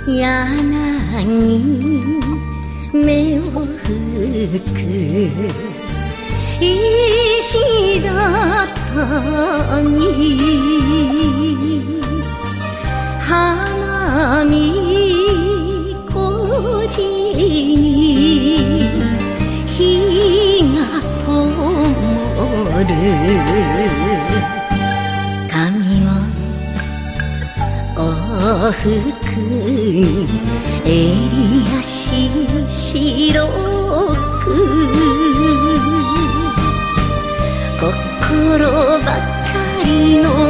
柳に目を吹く石畳花見小路に火が灯る髪を往復に襟足白く心ばかりの